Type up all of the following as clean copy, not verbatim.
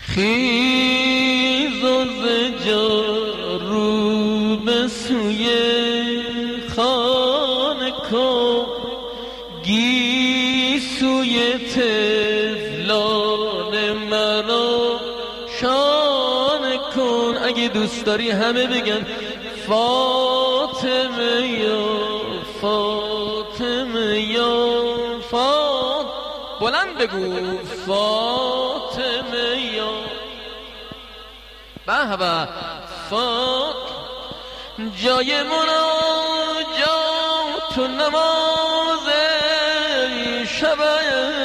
خیز و زجا رو به سوی خانه کن، گیسوی طفلان منو شانه کن. اگه دوست داری همه بگن فاطمه یا فاطمه یا بلند بگو فاطمه یا به به جای مناجات و نماز شبه،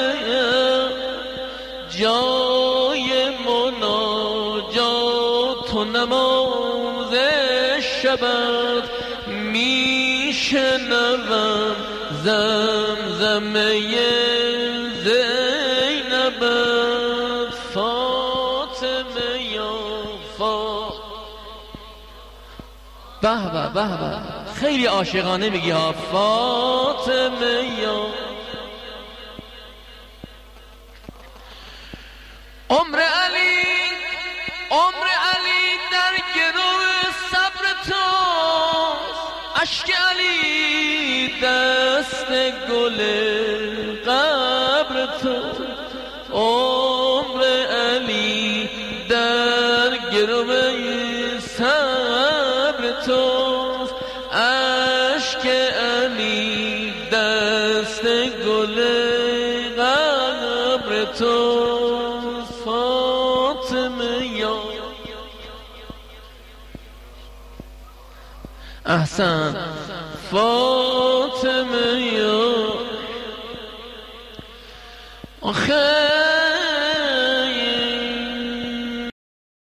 جای مناجات و نماز شبه میشنوم زمزمه زینب فاطمه یا به به به به خیلی عاشقانه میگی ها فاطمه یا عمر علی در گرو صبر توست، اشک علی دست گل قبر توست. عمر علی در گرو صبر توست، اشک علی دست گل قبر توست. فاطمه یا احسن فاطمه یا آخه